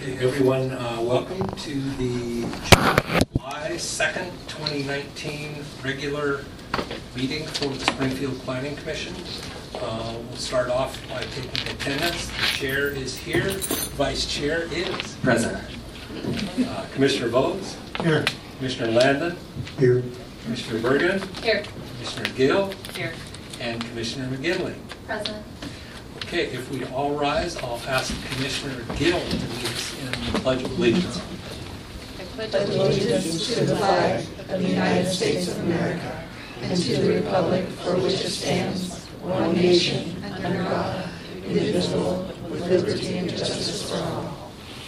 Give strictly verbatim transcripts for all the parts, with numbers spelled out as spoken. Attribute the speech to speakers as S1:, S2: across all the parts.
S1: Okay, everyone, uh, welcome to the July second, twenty nineteen regular meeting for the Springfield Planning Commission. Uh, we'll start off by taking attendance. The chair is here. Vice chair is
S2: present.
S1: Uh, Commissioner Vogels?
S3: Here.
S1: Commissioner Landon?
S3: Here.
S1: Commissioner Bergen?
S4: Here.
S1: Commissioner Gill?
S4: Here.
S1: And Commissioner McGinley.
S4: Present.
S1: Okay, if we all rise, I'll ask Commissioner Gill to lead us in the Pledge of Allegiance.
S4: I pledge
S5: allegiance to the flag of the United States of America and to the republic for which it stands, one nation, under God, indivisible, with liberty and justice for all.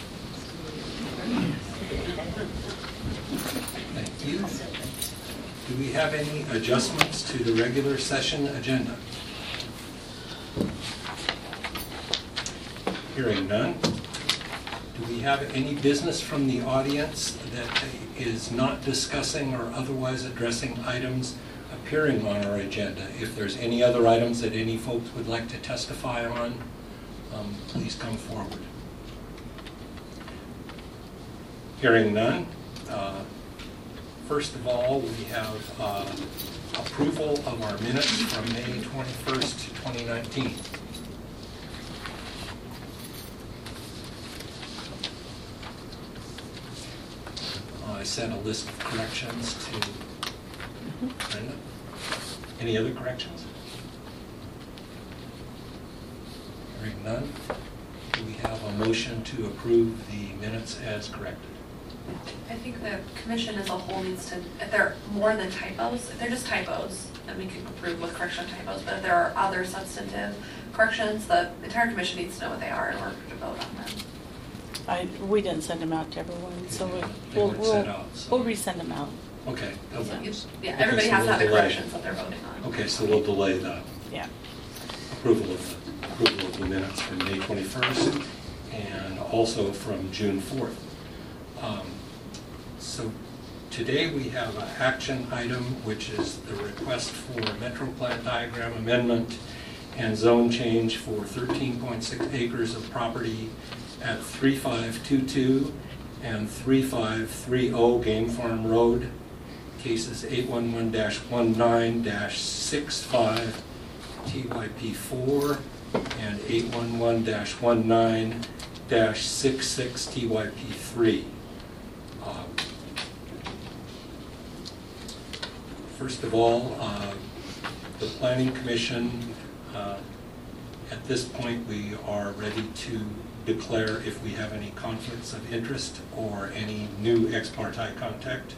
S1: Thank you. Do we have any adjustments to the regular session agenda? Hearing none. Do we have any business from the audience that is not discussing or otherwise addressing items appearing on our agenda? If there's any other items that any folks would like to testify on, um, please come forward. Hearing none. Uh, first of all, we have uh, approval of our minutes from May twenty-first, twenty nineteen. I sent a list of corrections to Brenda. Any other corrections? Hearing none. Do we have a motion to approve the minutes as corrected?
S6: I think the commission as a whole needs to, if they're more than typos, if they're just typos, then we can approve with correction of typos, but if there are other substantive corrections, the entire commission needs to know what they are in order to vote on them.
S7: I, we didn't send them out to everyone, so we,
S1: They
S7: we'll,
S1: weren't
S7: we'll,
S1: sent out, so-
S7: we'll resend them out.
S1: Okay.
S6: So
S1: okay.
S6: it's- Yeah,
S1: Okay,
S6: everybody
S1: so
S6: has to
S1: we'll
S6: have the
S1: delay.
S6: corrections that they're voting on.
S1: Okay, so we'll delay the
S7: Yeah.
S1: approval of the, approval of the minutes from May twenty-first and also from June fourth. Um, So today we have an action item, which is the request for Metro Plat Diagram Amendment and zone change for thirteen point six acres of property at three five two two and three five three zero Game Farm Road, cases eight one one dash nineteen dash sixty-five T Y P four and eight one one dash nineteen dash sixty-six T Y P three. Um, First of all, uh, the Planning Commission, uh, at this point, we are ready to declare if we have any conflicts of interest or any new ex parte contact.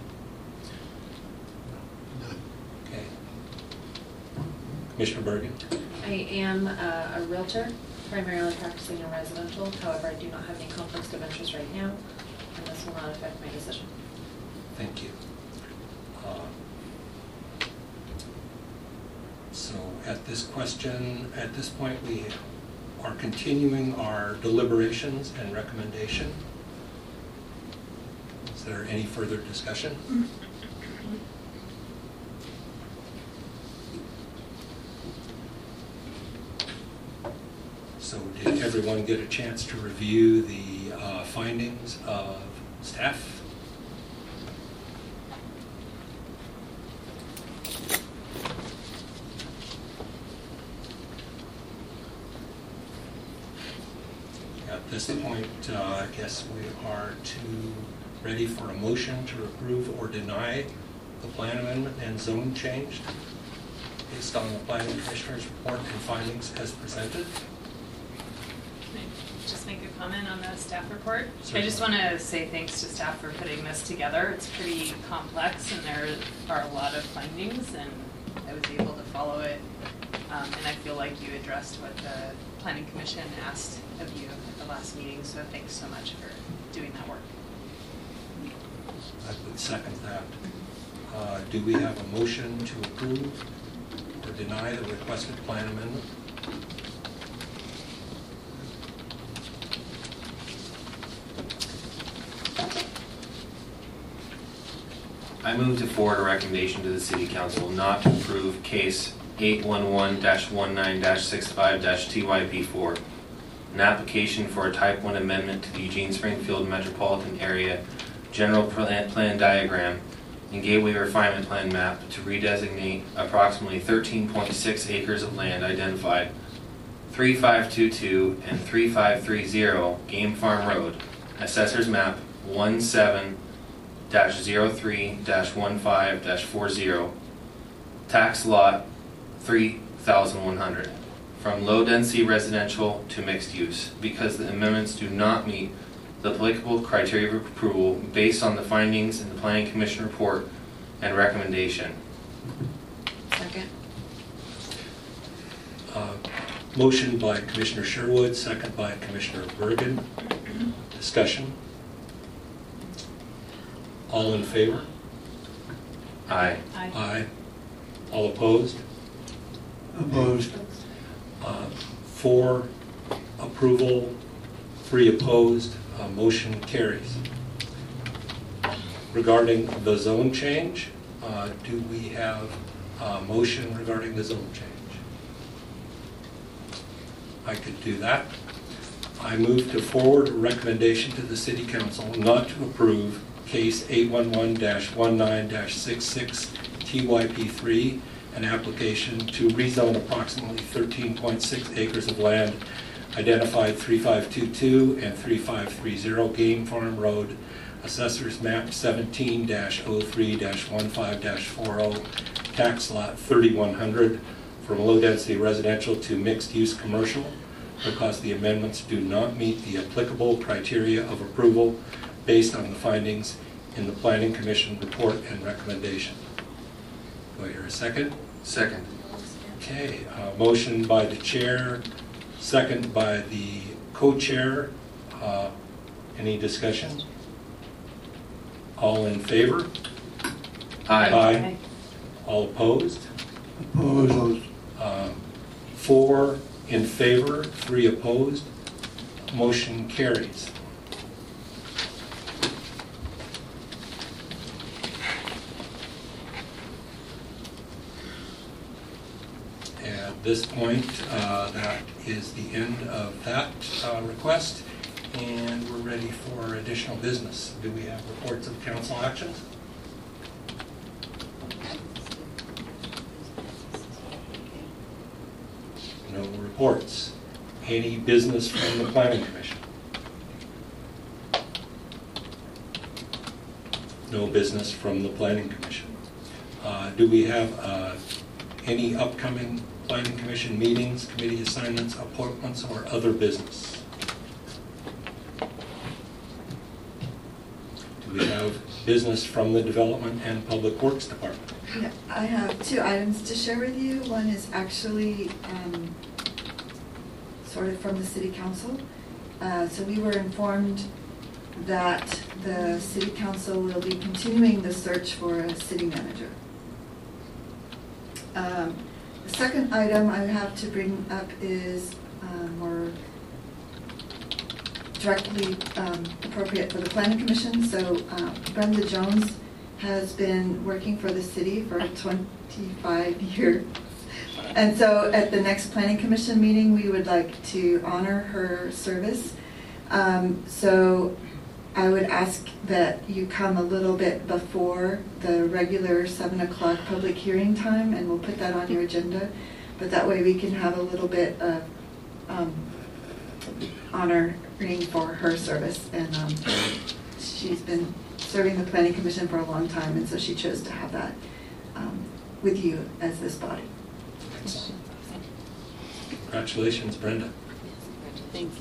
S1: Okay. Commissioner Bergen.
S4: I am uh, a realtor, primarily practicing in residential. However, I do not have any conflicts of interest right now, and this will not affect my decision.
S1: Thank you. Uh, So at this question, at this point, we are continuing our deliberations and recommendation. Is there any further discussion? So did everyone get a chance to review the uh, findings of staff? At this point, uh, I guess we are to ready for a motion to approve or deny the plan amendment and zone change based on the planning commissioner's report and findings as presented.
S8: Just make a comment on the staff report.
S1: Certainly.
S8: I just want to say thanks to staff for putting this together. It's pretty complex and there are a lot of findings, and I was able to follow it. Um, and I feel like you addressed what the Planning Commission asked of you at the last meeting, so thanks so much for doing that work.
S1: I would second that. Uh, do we have a motion to approve or deny the requested plan amendment?
S2: I move to forward a recommendation to the City Council not to approve case eight one one dash nineteen dash sixty-five dash T Y P four. an application for a type one amendment to the Eugene Springfield Metropolitan Area General Plan Plan Diagram and Gateway Refinement Plan map to redesignate approximately thirteen point six acres of land identified three five two two and three five three zero Game Farm Road, Assessor's Map one seven dash zero three dash one five dash forty, Tax Lot three thousand one hundred, from low-density residential to mixed use, because the amendments do not meet the applicable criteria of approval based on the findings in the Planning Commission report and recommendation.
S4: Second.
S1: Uh, Motion by Commissioner Sherwood, second by Commissioner Bergen. Discussion. All in favor?
S2: Aye.
S8: Aye.
S1: Aye. All opposed?
S5: Opposed.
S1: Uh, Four approval, three opposed, uh, motion carries. Regarding the zone change, uh, do we have a motion regarding the zone change? I could do that. I move to forward a recommendation to the City Council not to approve case eight one one dash nineteen dash sixty-six T Y P three, an application to rezone approximately thirteen point six acres of land identified three five two two and three five three zero Game Farm Road, Assessor's Map seventeen dash oh three dash fifteen dash forty, Tax Lot thirty-one hundred, from low-density residential to mixed-use commercial, because the amendments do not meet the applicable criteria of approval based on the findings in the Planning Commission report and recommendation. Do I hear a second?
S2: Second.
S1: Okay, uh, motion by the chair, second by the co-chair. Uh, any discussion? All in favor?
S2: Aye.
S1: Aye. All opposed?
S5: Opposed.
S1: Um, Four in favor, three opposed. Motion carries. At this point, uh, that is the end of that uh, request, and we're ready for additional business. Do we have reports of council actions? No reports. Any business from the Planning Commission? No business from the Planning Commission. Uh, do we have uh, any upcoming Planning Commission meetings, committee assignments, appointments, or other business? Do we have business from the Development and Public Works Department?
S3: Yeah, I have two items to share with you. One is actually um, sort of from the City Council. Uh, so we were informed that the City Council will be continuing the search for a city manager. Um, the second item I have to bring up is uh, more directly um, appropriate for the Planning Commission. So uh, Brenda Jones has been working for the city for twenty-five years. And so at the next Planning Commission meeting, we would like to honor her service. Um, so I would ask that you come a little bit before the regular seven o'clock public hearing time, and we'll put that on your agenda. But that way we can have a little bit of um, honoring for her service. And um, she's been serving the Planning Commission for a long time, and so she chose to have that um, with you as this body.
S1: Excellent. Congratulations, Brenda.
S7: Thanks.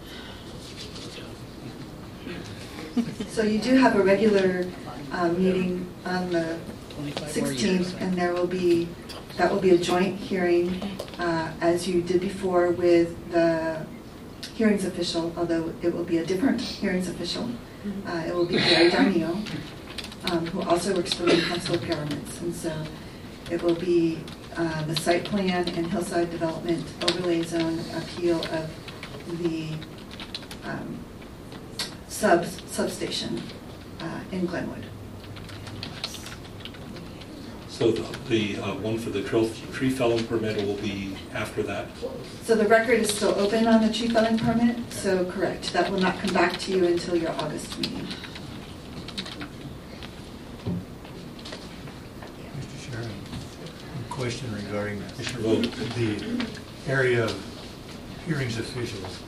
S3: So you do have a regular uh, meeting on the sixteenth, and there will be, that will be a joint hearing, uh, as you did before with the hearings official, although it will be a different hearings official. Uh, it will be Gary Darnio, um, who also works for the Council of Governments. And so it will be uh, the site plan and hillside development overlay zone appeal of the um, sub substation uh, in Glenwood.
S1: So the, the uh, one for the tree tree felling permit will be after that?
S3: So the record is still open on the tree felling permit, so correct. That will not come back to you until your August meeting.
S9: Mister Chairman, a question regarding
S1: Commissioner Vogt.
S9: the area of hearings officials.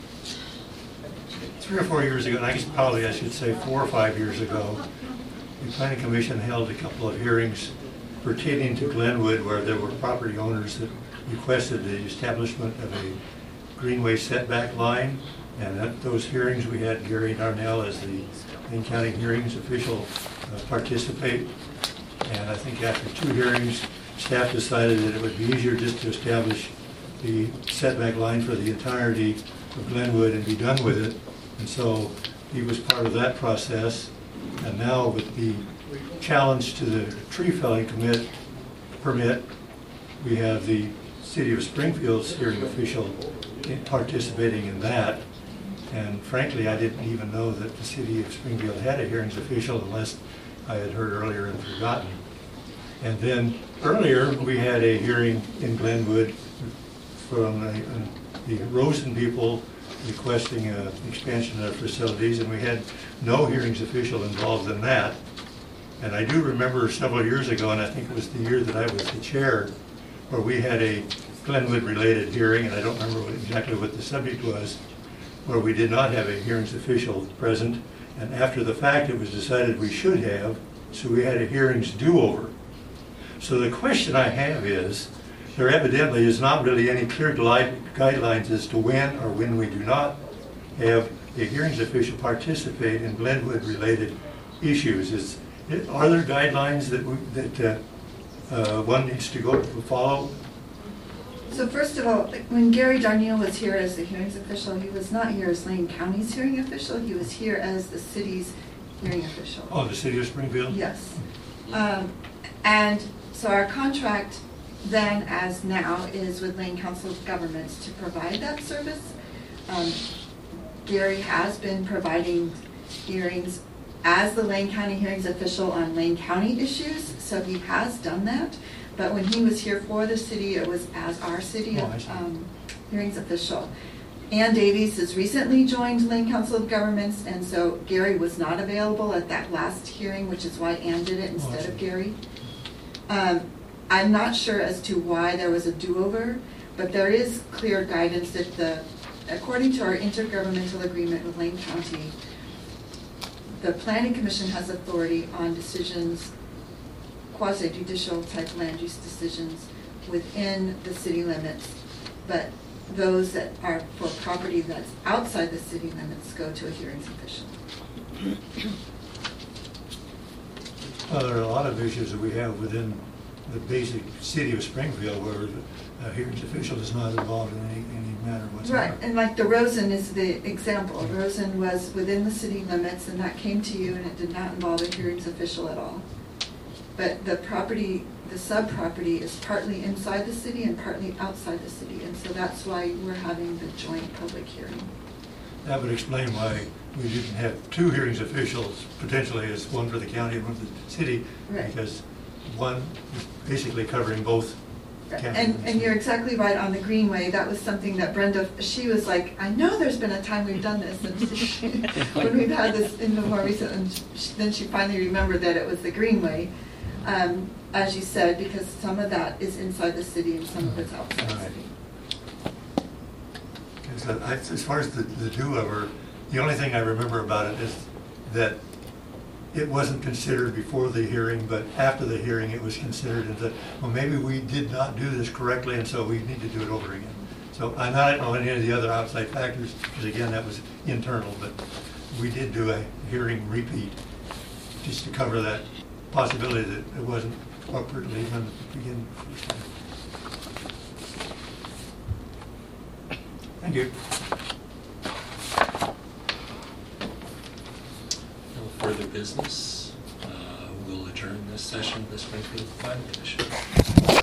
S9: Three or four years ago, and I guess probably I should say four or five years ago, the Planning Commission held a couple of hearings pertaining to Glenwood where there were property owners that requested the establishment of a greenway setback line. And at those hearings, we had Gary Darnell as the Lane County hearings official uh, participate. And I think after two hearings, staff decided that it would be easier just to establish the setback line for the entirety of Glenwood and be done with it. And so he was part of that process. And now with the challenge to the tree felling commit, permit, we have the City of Springfield's hearing official in participating in that. And frankly, I didn't even know that the City of Springfield had a hearings official unless I had heard earlier and forgotten. And then earlier, we had a hearing in Glenwood from uh, the Rosen people requesting an expansion of their facilities, and we had no hearings official involved in that. And I do remember several years ago, and I think it was the year that I was the chair, where we had a Glenwood-related hearing, and I don't remember what, exactly what the subject was, where we did not have a hearings official present, and after the fact it was decided we should have, so we had a hearings do-over. So the question I have is, there evidently is not really any clear guidelines as to when or when we do not have a hearings official participate in Glenwood-related issues. Is, are there guidelines that, we, that uh, uh, one needs to go follow?
S3: So first of all, when Gary Darnell was here as the hearings official, he was not here as Lane County's hearing official. He was here as the city's hearing official.
S9: Oh, the City of Springfield?
S3: Yes. Um, and so our contract then as now is with Lane Council of Governments to provide that service. Um, Gary has been providing hearings as the Lane County hearings official on Lane County issues, so he has done that. But when he was here for the city, it was as our city
S9: Oh, I see.
S3: um, hearings official. Ann Davies has recently joined Lane Council of Governments, and so Gary was not available at that last hearing, which is why Ann did it
S9: Oh, I
S3: instead
S9: see.
S3: of Gary. Um, I'm not sure as to why there was a do-over, but there is clear guidance that the, according to our intergovernmental agreement with Lane County, the Planning Commission has authority on decisions, quasi-judicial type land use decisions within the city limits, but those that are for property that's outside the city limits go to a hearings official.
S9: Well, there are a lot of issues that we have within the basic City of Springfield where a hearings official is not involved in any, any matter whatsoever.
S3: Right, and like the Rosen is the example. Rosen was within the city limits, and that came to you, and it did not involve a hearings official at all. But the property, the sub-property is partly inside the city and partly outside the city, and so that's why we're having the joint public hearing.
S9: That would explain why we didn't have two hearings officials, potentially as one for the county and one for the city,
S3: Right.
S9: because one is basically covering both counties.
S3: And, and you're exactly right on the Greenway. That was something that Brenda, she was like, I know there's been a time we've done this. And she, when we've had this in the more recent, and she, then she finally remembered that it was the Greenway. Um, as you said, because some of that is inside the city and some of it's outside the
S9: Right.
S3: city.
S9: So I, as far as the, the do-over, the only thing I remember about it is that it wasn't considered before the hearing, but after the hearing it was considered, and that, well, maybe we did not do this correctly, and so we need to do it over again. So I don't know any of the other outside factors, because again, that was internal, but we did do a hearing repeat just to cover that possibility that it wasn't appropriately done to begin first time. Thank you.
S1: No further business. Uh, We'll adjourn this session of the Springfield Planning Commission.